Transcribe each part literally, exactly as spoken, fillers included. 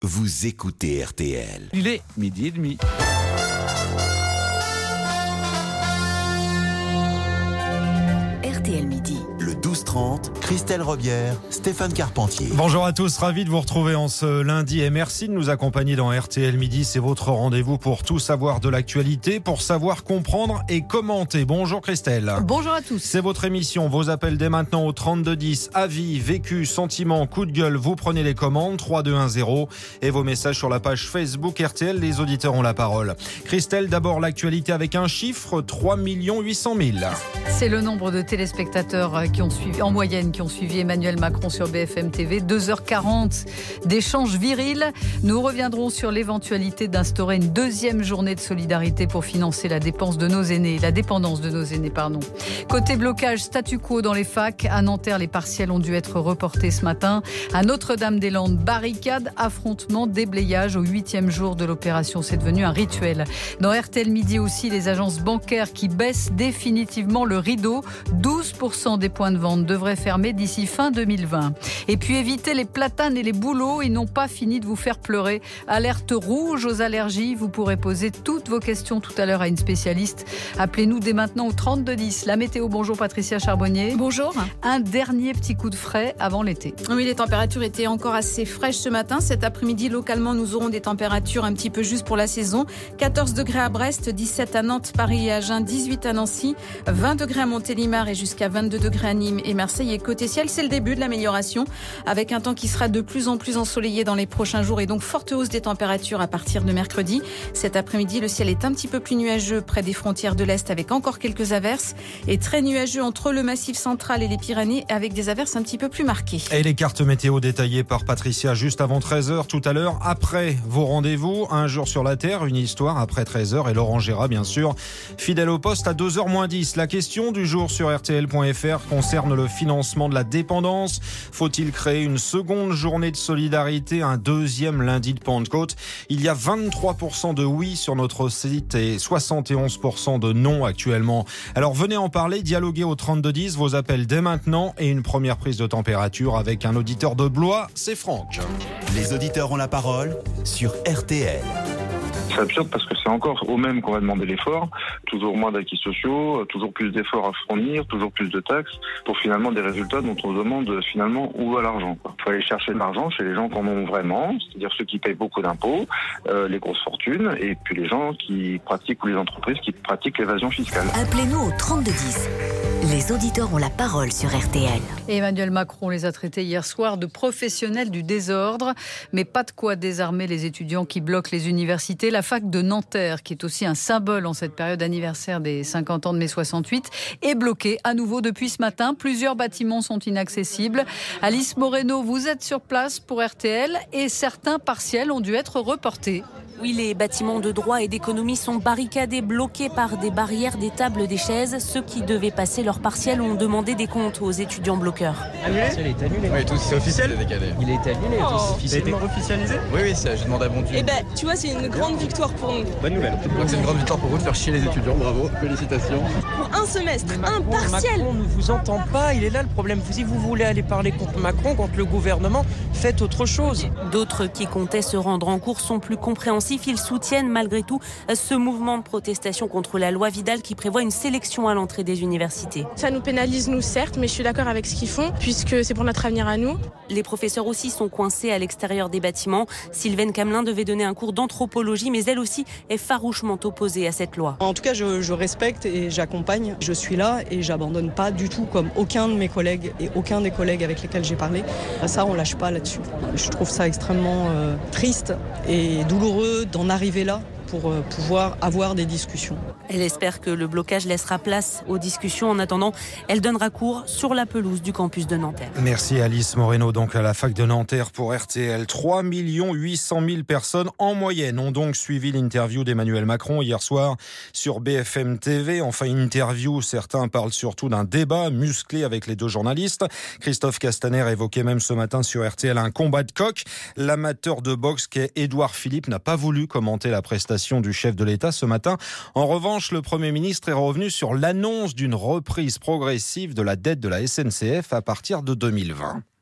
Vous écoutez R T L. Il est midi et demi. R T L Midi. Le douze trente, Christelle Robière, Stéphane Carpentier. Bonjour à tous, ravi de vous retrouver en ce lundi et merci de nous accompagner dans R T L Midi. C'est votre rendez-vous pour tout savoir de l'actualité, pour savoir comprendre et commenter. Bonjour Christelle. Bonjour à tous. C'est votre émission, vos appels dès maintenant au trente-deux dix. Avis, vécu, sentiments, coup de gueule, vous prenez les commandes, trois deux un zéro. Et vos messages sur la page Facebook R T L, les auditeurs ont la parole. Christelle, d'abord l'actualité avec un chiffre, trois millions huit cent mille. C'est le nombre de téléspectateurs qui ont suivi, en moyenne, qui ont suivi Emmanuel Macron sur B F M T V. deux heures quarante d'échanges virils. Nous reviendrons sur l'éventualité d'instaurer une deuxième journée de solidarité pour financer la dépense de nos aînés, la dépendance de nos aînés, pardon. Côté blocage, statu quo dans les facs. À Nanterre, les partiels ont dû être reportés ce matin. À Notre-Dame-des-Landes, barricades, affrontements, déblayage au huitième jour de l'opération. C'est devenu un rituel. Dans R T L Midi aussi, les agences bancaires qui baissent définitivement le rideau. douze pour cent des points de vente devraient fermer d'ici fin deux mille vingt. Et puis évitez les platanes et les bouleaux, ils n'ont pas fini de vous faire pleurer. Alerte rouge aux allergies, vous pourrez poser toutes vos questions tout à l'heure à une spécialiste. Appelez-nous dès maintenant au trente-deux dix. La météo, bonjour Patricia Charbonnier. Bonjour. Un dernier petit coup de frais avant l'été. Oui, les températures étaient encore assez fraîches ce matin. Cet après-midi, localement, nous aurons des températures un petit peu juste pour la saison. quatorze degrés à Brest, dix-sept à Nantes, Paris et Agen, dix-huit à Nancy, vingt degrés à Montélimar et jusqu'à vingt-deux degrés à Nîmes et Marseille. Et côté ciel, c'est le début de l'amélioration avec un temps qui sera de plus en plus ensoleillé dans les prochains jours et donc forte hausse des températures à partir de mercredi. Cet après-midi, le ciel est un petit peu plus nuageux près des frontières de l'Est avec encore quelques averses et très nuageux entre le Massif central et les Pyrénées avec des averses un petit peu plus marquées. Et les cartes météo détaillées par Patricia juste avant treize heures tout à l'heure. Après vos rendez-vous, un jour sur la Terre, une histoire après treize heures et Laurent Gérard bien sûr, fidèle au poste à deux heures moins dix. La question du jour sur R T L point F R concerne le financement de la dépendance. Faut-il créer une seconde journée de solidarité, un deuxième lundi de Pentecôte? Il y a vingt-trois pour cent de oui sur notre site et soixante et onze pour cent de non actuellement. Alors venez en parler, dialoguez au trente-deux dix, vos appels dès maintenant et une première prise de température avec un auditeur de Blois, c'est Franck. Les auditeurs ont la parole sur R T L. C'est absurde parce que c'est encore aux mêmes qu'on va demander l'effort, toujours moins d'acquis sociaux, toujours plus d'efforts à fournir, toujours plus de taxes, pour finalement des résultats dont on se demande finalement où va l'argent. Il faut aller chercher de l'argent chez les gens qui en ont vraiment, c'est-à-dire ceux qui payent beaucoup d'impôts, euh, les grosses fortunes, et puis les gens qui pratiquent ou les entreprises qui pratiquent l'évasion fiscale. Appelez-nous au trente-deux dix. Les auditeurs ont la parole sur R T L. Et Emmanuel Macron les a traités hier soir de professionnels du désordre, mais pas de quoi désarmer les étudiants qui bloquent les universités. La fac de Nanterre, qui est aussi un symbole en cette période anniversaire des cinquante ans de mai soixante-huit, est bloquée à nouveau depuis ce matin. Plusieurs bâtiments sont inaccessibles. Alice Moreno, vous êtes sur place pour R T L et certains partiels ont dû être reportés. Oui, les bâtiments de droit et d'économie sont barricadés, bloqués par des barrières, des tables, des chaises. Ceux qui devaient passer leur partiel ont demandé des comptes aux étudiants bloqueurs. Annulé ? Il est annulé. Oui, tous, c'est officiel. Il a été annulé, oh. tous officiellement. Ça a été officialisé ? Oui, oui, ça, j'ai demandé à mon Dieu. Eh ben, tu vois, c'est une grande victoire pour nous. Bonne nouvelle. Donc c'est une grande victoire pour vous de faire chier les étudiants. Bravo, félicitations. Pour un semestre, Mais un Macron, partiel. Macron ne vous entend pas, il est là le problème. Si vous voulez aller parler contre Macron, contre le gouvernement, faites autre chose. D'autres qui comptaient se rendre en cours sont plus compréhensifs. Ils soutiennent malgré tout ce mouvement de protestation contre la loi Vidal qui prévoit une sélection à l'entrée des universités. Ça nous pénalise nous certes, mais je suis d'accord avec ce qu'ils font puisque c'est pour notre avenir à nous. Les professeurs aussi sont coincés à l'extérieur des bâtiments. Sylvaine Camelin devait donner un cours d'anthropologie, mais elle aussi est farouchement opposée à cette loi. En tout cas, je, je respecte et j'accompagne. Je suis là et j'abandonne pas du tout comme aucun de mes collègues et aucun des collègues avec lesquels j'ai parlé. Ça, on lâche pas là-dessus. Je trouve ça extrêmement euh, triste et douloureux d'en arriver là pour pouvoir avoir des discussions. Elle espère que le blocage laissera place aux discussions. En attendant, elle donnera cours sur la pelouse du campus de Nanterre. Merci Alice Moreno, donc à la fac de Nanterre pour R T L. trois millions huit cent mille personnes en moyenne ont donc suivi l'interview d'Emmanuel Macron hier soir sur B F M T V. Enfin, une interview, certains parlent surtout d'un débat musclé avec les deux journalistes. Christophe Castaner évoquait même ce matin sur R T L un combat de coq. L'amateur de boxe qu'est Édouard Philippe n'a pas voulu commenter la prestation du chef de l'État ce matin. En revanche, le Premier ministre est revenu sur l'annonce d'une reprise progressive de la dette de la S N C F à partir de deux mille vingt.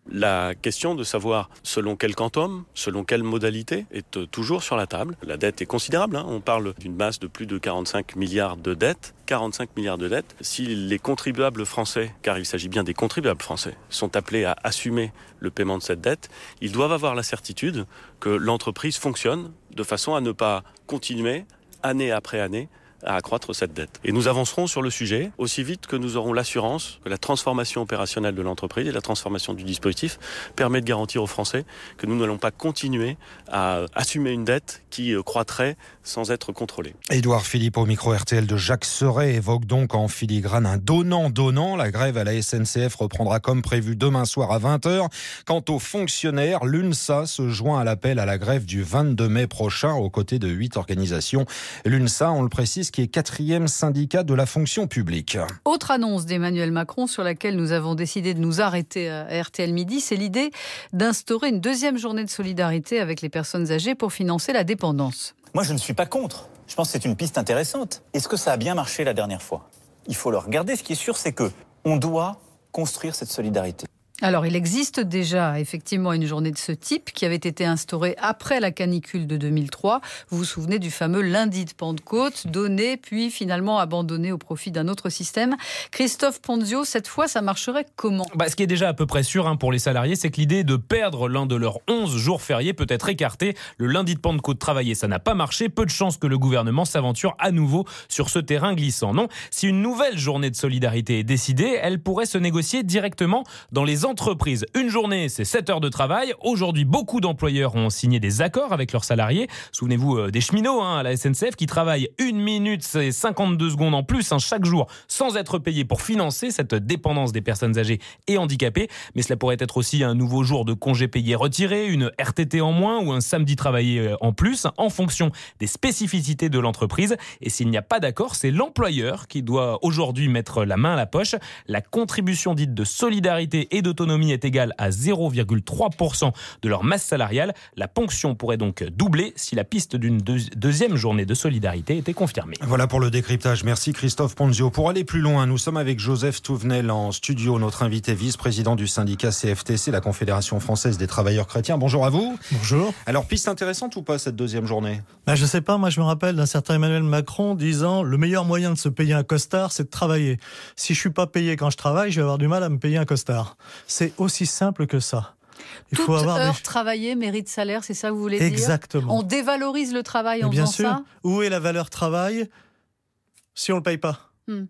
La question de savoir selon quel quantum, selon quelle modalité est toujours sur la table. La dette est considérable, hein. On parle d'une masse de plus de quarante-cinq milliards de dettes. quarante-cinq milliards de dettes. Si les contribuables français, car il s'agit bien des contribuables français, sont appelés à assumer le paiement de cette dette, ils doivent avoir la certitude que l'entreprise fonctionne de façon à ne pas continuer, année après année, à accroître cette dette. Et nous avancerons sur le sujet aussi vite que nous aurons l'assurance que la transformation opérationnelle de l'entreprise et la transformation du dispositif permet de garantir aux Français que nous n'allons pas continuer à assumer une dette qui croîtrait sans être contrôlée. Édouard Philippe au micro R T L de Jacques Serret évoque donc en filigrane un donnant-donnant. La grève à la S N C F reprendra comme prévu demain soir à vingt heures. Quant aux fonctionnaires, l'UNSA se joint à l'appel à la grève du vingt-deux mai prochain aux côtés de huit organisations. L'UNSA, on le précise, qui est quatrième syndicat de la fonction publique. Autre annonce d'Emmanuel Macron sur laquelle nous avons décidé de nous arrêter à R T L Midi, c'est l'idée d'instaurer une deuxième journée de solidarité avec les personnes âgées pour financer la dépendance. Moi, je ne suis pas contre. Je pense que c'est une piste intéressante. Est-ce que ça a bien marché la dernière fois ? Il faut le regarder. Ce qui est sûr, c'est que on doit construire cette solidarité. Alors, il existe déjà effectivement une journée de ce type qui avait été instaurée après la canicule de deux mille trois. Vous vous souvenez du fameux lundi de Pentecôte, donné puis finalement abandonné au profit d'un autre système. Christophe Ponzio, cette fois, ça marcherait comment ? Bah, ce qui est déjà à peu près sûr hein, pour les salariés, c'est que l'idée de perdre l'un de leurs onze jours fériés peut être écartée. Le lundi de Pentecôte travaillé, ça n'a pas marché. Peu de chances que le gouvernement s'aventure à nouveau sur ce terrain glissant. Non, si une nouvelle journée de solidarité est décidée, elle pourrait se négocier directement dans les entreprises. Une journée, c'est sept heures de travail. Aujourd'hui, beaucoup d'employeurs ont signé des accords avec leurs salariés. Souvenez-vous des cheminots hein, à la S N C F qui travaillent une minute et cinquante-deux secondes en plus hein, chaque jour sans être payés pour financer cette dépendance des personnes âgées et handicapées. Mais cela pourrait être aussi un nouveau jour de congé payé retiré, une R T T en moins ou un samedi travaillé en plus en fonction des spécificités de l'entreprise. Et s'il n'y a pas d'accord, c'est l'employeur qui doit aujourd'hui mettre la main à la poche. La contribution dite de solidarité et d'autonomie est égale à zéro virgule trois pour cent de leur masse salariale. La ponction pourrait donc doubler si la piste d'une deux- deuxième journée de solidarité était confirmée. Voilà pour le décryptage. Merci Christophe Ponzio. Pour aller plus loin, nous sommes avec Joseph Touvenel en studio, notre invité vice-président du syndicat C F T C, la Confédération française des travailleurs chrétiens. Bonjour à vous. Bonjour. Alors, piste intéressante ou pas cette deuxième journée ? Ben, je sais pas, moi je me rappelle d'un certain Emmanuel Macron disant le meilleur moyen de se payer un costard, c'est de travailler. Si je suis pas payé quand je travaille, je vais avoir du mal à me payer un costard. C'est aussi simple que ça. Il Toute faut avoir heure des... travaillée mérite salaire, c'est ça que vous voulez Exactement. dire ? On dévalorise le travail Mais en bien faisant sûr. ça ? Où est la valeur travail si on le paye pas ? Hmm.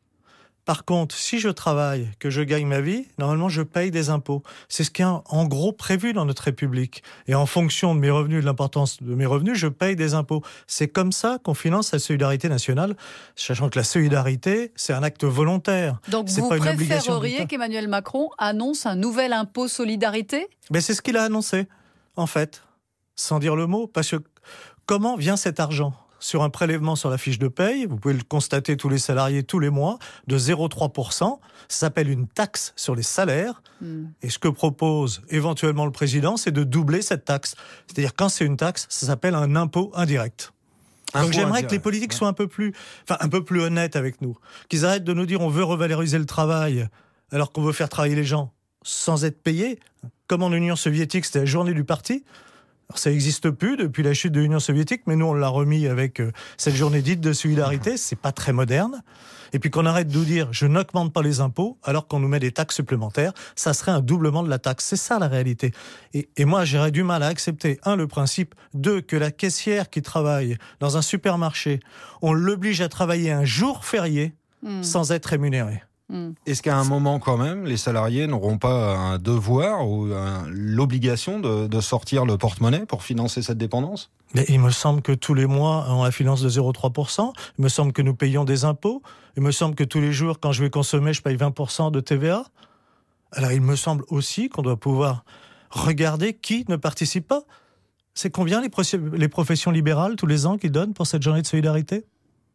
Par contre, si je travaille, que je gagne ma vie, normalement je paye des impôts. C'est ce qui est en gros prévu dans notre République. Et en fonction de mes revenus, de l'importance de mes revenus, je paye des impôts. C'est comme ça qu'on finance la solidarité nationale, sachant que la solidarité, c'est un acte volontaire. Donc c'est vous pas une obligation préféreriez d'État. qu'Emmanuel Macron annonce un nouvel impôt solidarité ? Mais c'est ce qu'il a annoncé, en fait, sans dire le mot. Parce que comment vient cet argent ? Sur un prélèvement sur la fiche de paye, vous pouvez le constater tous les salariés tous les mois, de zéro virgule trois pour cent. Ça s'appelle une taxe sur les salaires. Mm. Et ce que propose éventuellement le président, c'est de doubler cette taxe. C'est-à-dire quand c'est une taxe, ça s'appelle un impôt indirect. Impôt Donc j'aimerais indirect, que les politiques ouais. soient un peu plus, enfin un peu plus honnêtes avec nous. Qu'ils arrêtent de nous dire on veut revaloriser le travail alors qu'on veut faire travailler les gens sans être payés. Comme en Union soviétique, c'était la journée du parti. Alors, ça n'existe plus depuis la chute de l'Union soviétique, mais nous, on l'a remis avec euh, cette journée dite de solidarité. C'est pas très moderne. Et puis qu'on arrête de nous dire « je n'augmente pas les impôts » alors qu'on nous met des taxes supplémentaires. Ça serait un doublement de la taxe. C'est ça, la réalité. Et, et moi, j'aurais du mal à accepter, un, le principe, deux, que la caissière qui travaille dans un supermarché, on l'oblige à travailler un jour férié mmh. sans être rémunéré. Est-ce qu'à un moment quand même, les salariés n'auront pas un devoir ou un, l'obligation de, de sortir le porte-monnaie pour financer cette dépendance ? Mais il me semble que tous les mois, on a la finance de zéro virgule trois pour cent. Il me semble que nous payons des impôts. Il me semble que tous les jours, quand je vais consommer, je paye vingt pour cent de T V A. Alors il me semble aussi qu'on doit pouvoir regarder qui ne participe pas. C'est combien les, pro- les professions libérales tous les ans qui donnent pour cette journée de solidarité ?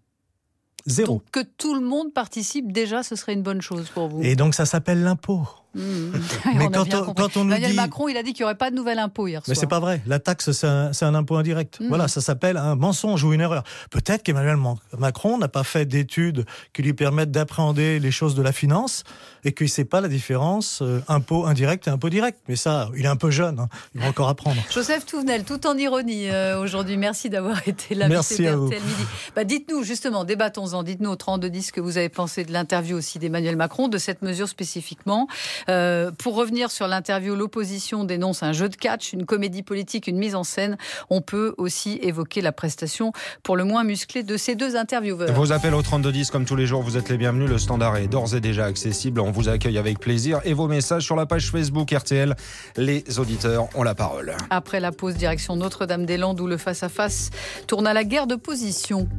Zéro. Donc que tout le monde participe, déjà, ce serait une bonne chose pour vous. Et donc ça s'appelle l'impôt. Mmh. Mais on quand, on, quand on nous Emmanuel dit... Macron, il a dit qu'il n'y aurait pas de nouvel impôt hier soir. Mais c'est pas vrai. La taxe, c'est un, c'est un impôt indirect. Mmh. Voilà, ça s'appelle un mensonge ou une erreur. Peut-être qu'Emmanuel Macron n'a pas fait d'études qui lui permettent d'appréhender les choses de la finance et qu'il ne sait pas la différence euh, impôt indirect et impôt direct. Mais ça, il est un peu jeune. Hein. Il va encore apprendre. Joseph Touvenel, tout en ironie euh, aujourd'hui. Merci d'avoir été là. Merci à vous. Midi. Bah, dites-nous justement, débattons-en. Dites-nous au trente-deux dix ce que vous avez pensé de l'interview aussi d'Emmanuel Macron, de cette mesure spécifiquement. Euh, pour revenir sur l'interview, l'opposition dénonce un jeu de catch, une comédie politique, une mise en scène. On peut aussi évoquer la prestation pour le moins musclée de ces deux intervieweurs. Vos appels au trente-deux dix, comme tous les jours, vous êtes les bienvenus. Le standard est d'ores et déjà accessible. On vous accueille avec plaisir. Et vos messages sur la page Facebook R T L. Les auditeurs ont la parole. Après la pause, direction Notre-Dame-des-Landes, où le face-à-face tourne à la guerre de position.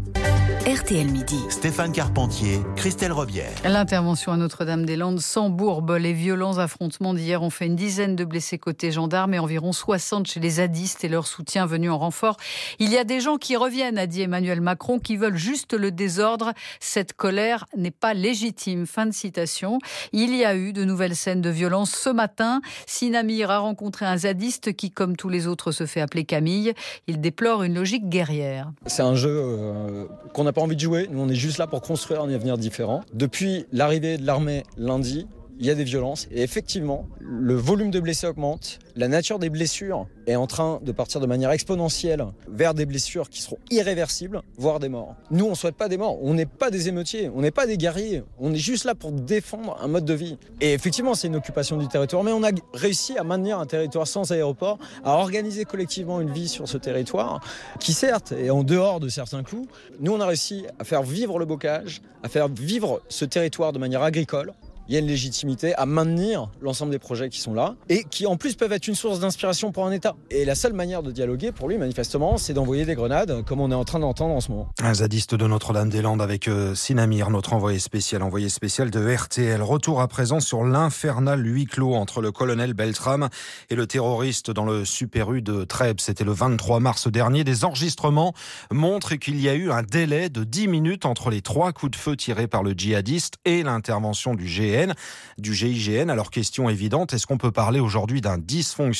R T L Midi. Stéphane Carpentier, Christelle Robière. L'intervention à Notre-Dame-des-Landes s'embourbe. Les violents affrontements d'hier ont fait une dizaine de blessés côté gendarmes et environ soixante chez les zadistes et leur soutien venu en renfort. Il y a des gens qui reviennent, a dit Emmanuel Macron, qui veulent juste le désordre. Cette colère n'est pas légitime. Fin de citation. Il y a eu de nouvelles scènes de violence ce matin. Sinamir a rencontré un zadiste qui, comme tous les autres, se fait appeler Camille. Il déplore une logique guerrière. C'est un jeu euh, qu'on n'a pas envie de jouer. Nous, on est juste là pour construire un avenir différent. Depuis l'arrivée de l'armée lundi, il y a des violences et effectivement, le volume de blessés augmente. La nature des blessures est en train de partir de manière exponentielle vers des blessures qui seront irréversibles, voire des morts. Nous, on ne souhaite pas des morts. On n'est pas des émeutiers, on n'est pas des guerriers. On est juste là pour défendre un mode de vie. Et effectivement, c'est une occupation du territoire, mais on a réussi à maintenir un territoire sans aéroport, à organiser collectivement une vie sur ce territoire qui, certes, est en dehors de certains clous. Nous, on a réussi à faire vivre le bocage, à faire vivre ce territoire de manière agricole. Il y a une légitimité à maintenir l'ensemble des projets qui sont là et qui en plus peuvent être une source d'inspiration pour un État. Et la seule manière de dialoguer pour lui, manifestement, c'est d'envoyer des grenades comme on est en train d'entendre en ce moment. Un zadiste de Notre-Dame-des-Landes avec euh, Sinamir, notre envoyé spécial, envoyé spécial de R T L. Retour à présent sur l'infernal huis clos entre le colonel Beltrame et le terroriste dans le Super U de Trèbes. C'était le vingt-trois mars dernier. Des enregistrements montrent qu'il y a eu un délai de dix minutes entre les trois coups de feu tirés par le djihadiste et l'intervention du G N. Du G I G N. Alors, question évidente, est-ce qu'on peut parler aujourd'hui d'un dysfonctionnement ?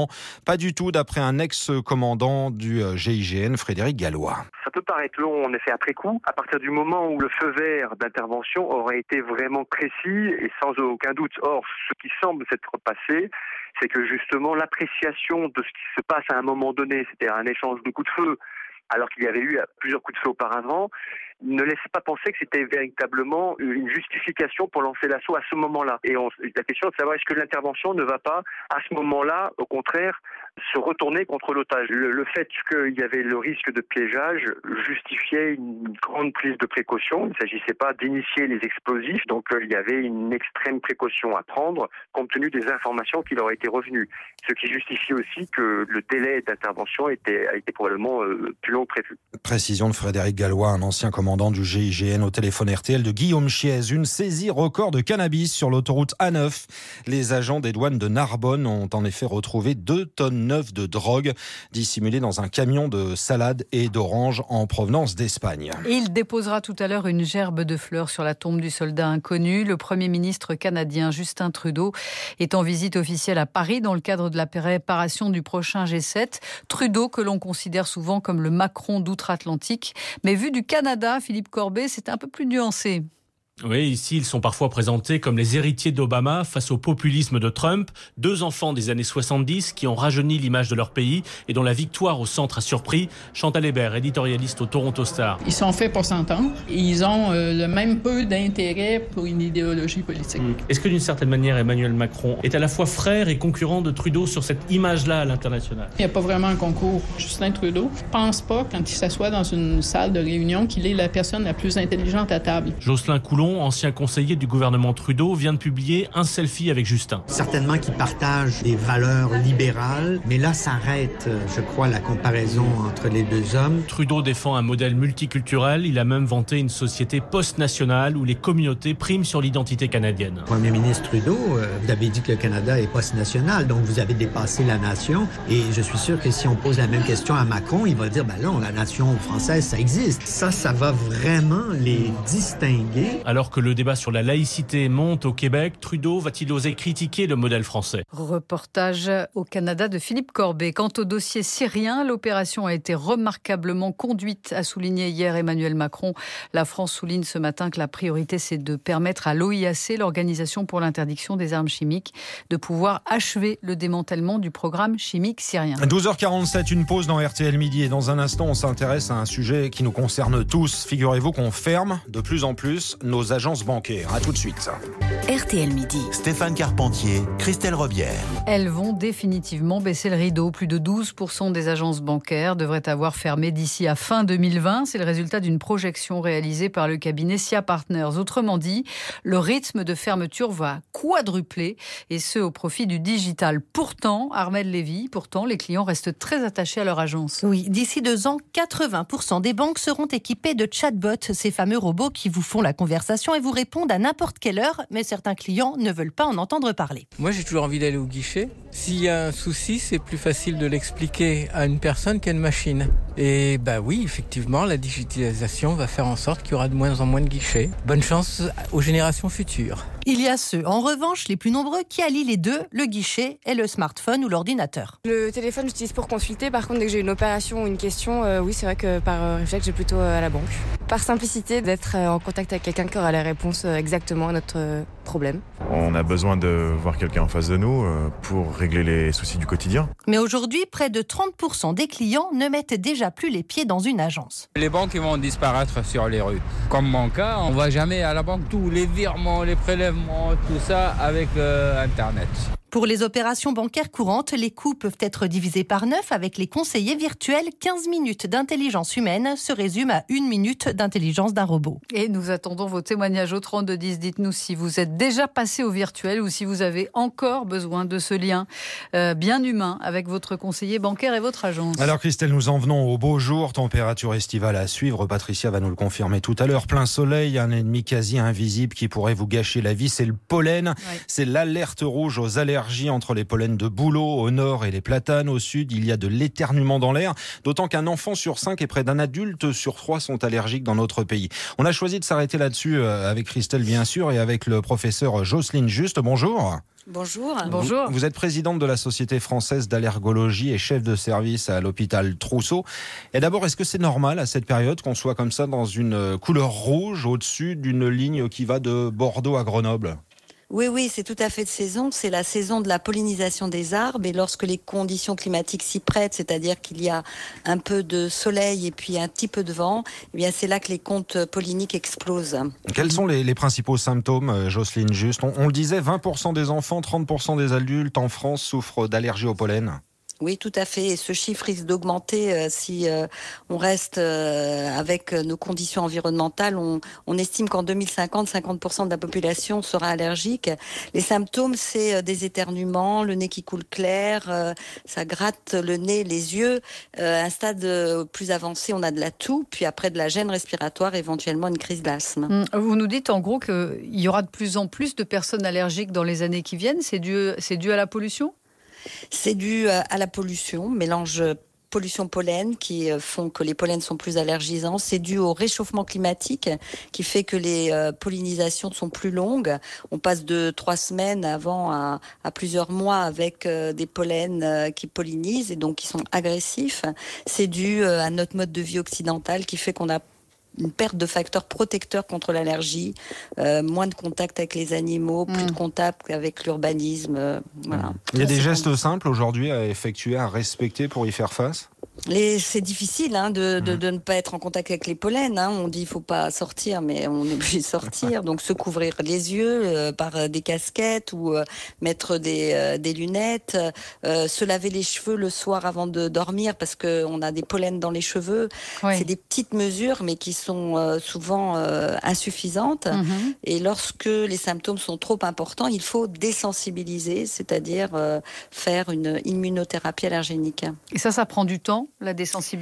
Pas du tout, d'après un ex-commandant du G I G N, Frédéric Gallois. Ça peut paraître long en effet après coup, à partir du moment où le feu vert d'intervention aurait été vraiment précis et sans aucun doute. Or, ce qui semble s'être passé, c'est que justement l'appréciation de ce qui se passe à un moment donné, c'est-à-dire un échange de coups de feu, alors qu'il y avait eu plusieurs coups de feu auparavant, ne laissait pas penser que c'était véritablement une justification pour lancer l'assaut à ce moment-là. Et on, la question est de savoir est-ce que l'intervention ne va pas, à ce moment-là, au contraire, se retourner contre l'otage. Le, le fait qu'il y avait le risque de piégeage justifiait une grande prise de précaution. Il ne s'agissait pas d'initier les explosifs, donc euh, il y avait une extrême précaution à prendre compte tenu des informations qui leur étaient revenues. Ce qui justifie aussi que le délai d'intervention était, a été probablement euh, plus long que prévu. Précision de Frédéric Gallois, un ancien commandant du G I G N au téléphone R T L de Guillaume Chiez. Une saisie record de cannabis sur l'autoroute A neuf. Les agents des douanes de Narbonne ont en effet retrouvé deux tonnes neuves de drogue dissimulées dans un camion de salade et d'oranges en provenance d'Espagne. Et il déposera tout à l'heure une gerbe de fleurs sur la tombe du soldat inconnu. Le Premier ministre canadien Justin Trudeau est en visite officielle à Paris dans le cadre de la préparation du prochain G sept. Trudeau, que l'on considère souvent comme le Macron d'outre-Atlantique. Mais vu du Canada, Philippe Corbet, c'est un peu plus nuancé. Oui, ici, ils sont parfois présentés comme les héritiers d'Obama face au populisme de Trump. Deux enfants des années soixante-dix qui ont rajeuni l'image de leur pays et dont la victoire au centre a surpris. Chantal Hébert, éditorialiste au Toronto Star. Ils sont faits pour s'entendre. Ils ont euh, le même peu d'intérêt pour une idéologie politique. Mmh. Est-ce que d'une certaine manière, Emmanuel Macron est à la fois frère et concurrent de Trudeau sur cette image-là à l'international ? Il n'y a pas vraiment un concours. Justin Trudeau, je ne pense pas, quand il s'assoit dans une salle de réunion, qu'il est la personne la plus intelligente à table. Jocelyn Coulon, ancien conseiller du gouvernement Trudeau, vient de publier un selfie avec Justin. Certainement qu'ils partagent des valeurs libérales, mais là s'arrête, je crois, la comparaison entre les deux hommes. Trudeau défend un modèle multiculturel. Il a même vanté une société post-nationale où les communautés priment sur l'identité canadienne. Premier ministre Trudeau, vous avez dit que le Canada est post-national, donc vous avez dépassé la nation. Et je suis sûr que si on pose la même question à Macron, il va dire, ben non, la nation française, ça existe. Ça, ça va vraiment les distinguer. Alors, Alors que le débat sur la laïcité monte au Québec, Trudeau va-t-il oser critiquer le modèle français ? Reportage au Canada de Philippe Corbet. Quant au dossier syrien, l'opération a été remarquablement conduite, a souligné hier Emmanuel Macron. La France souligne ce matin que la priorité, c'est de permettre à l'O I A C, l'Organisation pour l'interdiction des armes chimiques, de pouvoir achever le démantèlement du programme chimique syrien. douze heures quarante-sept, une pause dans R T L Midi. Et dans un instant, on s'intéresse à un sujet qui nous concerne tous. Figurez-vous qu'on ferme de plus en plus nos agences bancaires. A tout de suite. R T L Midi. Stéphane Carpentier, Christelle Robière. Elles vont définitivement baisser le rideau. Plus de douze pour cent des agences bancaires devraient avoir fermé d'ici à fin deux mille vingt. C'est le résultat d'une projection réalisée par le cabinet S I A Partners. Autrement dit, le rythme de fermeture va quadrupler, et ce au profit du digital. Pourtant, Armelle Lévy, pourtant, les clients restent très attachés à leur agence. Oui, d'ici deux ans, quatre-vingts pour cent des banques seront équipées de chatbots, ces fameux robots qui vous font la conversation et vous répondent à n'importe quelle heure, mais certains clients ne veulent pas en entendre parler. Moi, j'ai toujours envie d'aller au guichet. S'il y a un souci, c'est plus facile de l'expliquer à une personne qu'à une machine. Et bah oui, effectivement, la digitalisation va faire en sorte qu'il y aura de moins en moins de guichets. Bonne chance aux générations futures. Il y a ceux, en revanche, les plus nombreux qui allient les deux, le guichet et le smartphone ou l'ordinateur. Le téléphone, j'utilise pour consulter. Par contre, dès que j'ai une opération ou une question, euh, oui, c'est vrai que par euh, réflexe, j'ai plutôt euh, à la banque. Par simplicité, d'être euh, en contact avec quelqu'un qui aura la réponse euh, exactement à notre euh, problème. On a besoin de voir quelqu'un en face de nous euh, pour régler les soucis du quotidien. Mais aujourd'hui, près de trente pour cent des clients ne mettent déjà plus les pieds dans une agence. Les banques vont disparaître sur les rues. Comme mon cas, on ne va jamais à la banque. Tous les virements, les prélèvements, tout ça avec euh, Internet. Pour les opérations bancaires courantes, les coûts peuvent être divisés par neuf. Avec les conseillers virtuels, quinze minutes d'intelligence humaine se résument à une minute d'intelligence d'un robot. Et nous attendons vos témoignages au trente-deux dix. Dites-nous si vous êtes déjà passé au virtuel ou si vous avez encore besoin de ce lien euh, bien humain avec votre conseiller bancaire et votre agence. Alors Christelle, nous en venons au beau jour, température estivale à suivre. Patricia va nous le confirmer tout à l'heure. Plein soleil, un ennemi quasi invisible qui pourrait vous gâcher la vie, c'est le pollen. Ouais. C'est l'alerte rouge aux allergies entre les pollens de bouleau au nord et les platanes au sud. Il y a de l'éternuement dans l'air, d'autant qu'un enfant sur cinq et près d'un adulte sur trois sont allergiques dans notre pays. On a choisi de s'arrêter là-dessus avec Christelle bien sûr et avec le professeur Jocelyne Juste. Bonjour. Bonjour. Bonjour. Vous, vous êtes présidente de la Société française d'allergologie et chef de service à l'hôpital Trousseau. Et d'abord, est-ce que c'est normal à cette période qu'on soit comme ça dans une couleur rouge au-dessus d'une ligne qui va de Bordeaux à Grenoble ? Oui, oui, c'est tout à fait de saison. C'est la saison de la pollinisation des arbres. Et lorsque les conditions climatiques s'y prêtent, c'est-à-dire qu'il y a un peu de soleil et puis un petit peu de vent, eh bien c'est là que les comptes polliniques explosent. Quels sont les, les principaux symptômes, Jocelyne Juste ? on, on le disait, vingt pour cent des enfants, trente pour cent des adultes en France souffrent d'allergie au pollen. Oui, tout à fait. Et ce chiffre risque d'augmenter euh, si euh, on reste euh, avec nos conditions environnementales. On, on estime qu'en deux mille cinquante, cinquante pour cent de la population sera allergique. Les symptômes, c'est euh, des éternuements, le nez qui coule clair, euh, ça gratte le nez, les yeux. Euh, un stade euh, plus avancé, on a de la toux, puis après de la gêne respiratoire, éventuellement une crise d'asthme. Vous nous dites en gros qu'il y aura de plus en plus de personnes allergiques dans les années qui viennent. C'est dû, c'est dû à la pollution ? C'est dû à la pollution, mélange pollution-pollen qui font que les pollens sont plus allergisants. C'est dû au réchauffement climatique qui fait que les pollinisations sont plus longues. On passe de trois semaines avant à, à plusieurs mois avec des pollens qui pollinisent et donc qui sont agressifs. C'est dû à notre mode de vie occidental qui fait qu'on a une perte de facteurs protecteurs contre l'allergie, euh, moins de contact avec les animaux, plus mmh. de contact avec l'urbanisme. Euh, voilà. Il y a des gestes simples aujourd'hui à effectuer, à respecter pour y faire face ? Les, c'est difficile hein, de, de, de ne pas être en contact avec les pollens. Hein. On dit qu'il ne faut pas sortir, mais on est obligé de sortir. Donc se couvrir les yeux euh, par des casquettes ou euh, mettre des, euh, des lunettes. Euh, se laver les cheveux le soir avant de dormir parce qu'on a des pollens dans les cheveux. Oui. C'est des petites mesures, mais qui sont euh, souvent euh, insuffisantes. Mm-hmm. Et lorsque les symptômes sont trop importants, il faut désensibiliser, c'est-à-dire euh, faire une immunothérapie allergénique. Et ça, ça prend du temps ? temps, la désensibilisation ?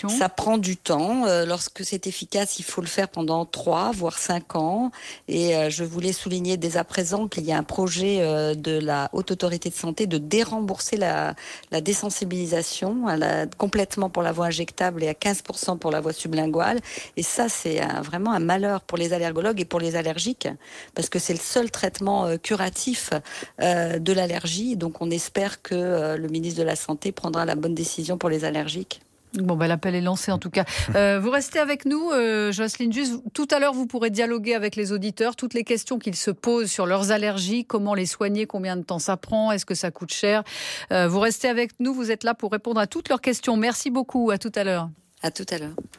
Ça prend du temps. Euh, lorsque c'est efficace, il faut le faire pendant trois, voire cinq ans. Et euh, je voulais souligner dès à présent qu'il y a un projet euh, de la Haute Autorité de Santé de dérembourser la, la désensibilisation à la, complètement pour la voie injectable et à quinze pour cent pour la voie sublinguale. Et ça, c'est un, vraiment un malheur pour les allergologues et pour les allergiques, parce que c'est le seul traitement euh, curatif euh, de l'allergie. Donc on espère que euh, le ministre de la Santé prendra la bonne décision pour les allergiques. Bon, ben, l'appel est lancé en tout cas. Euh, vous restez avec nous, euh, Jocelyne Juste. Tout à l'heure, vous pourrez dialoguer avec les auditeurs. Toutes les questions qu'ils se posent sur leurs allergies, comment les soigner, combien de temps ça prend, est-ce que ça coûte cher. Euh, vous restez avec nous, vous êtes là pour répondre à toutes leurs questions. Merci beaucoup, à tout à l'heure. À tout à l'heure.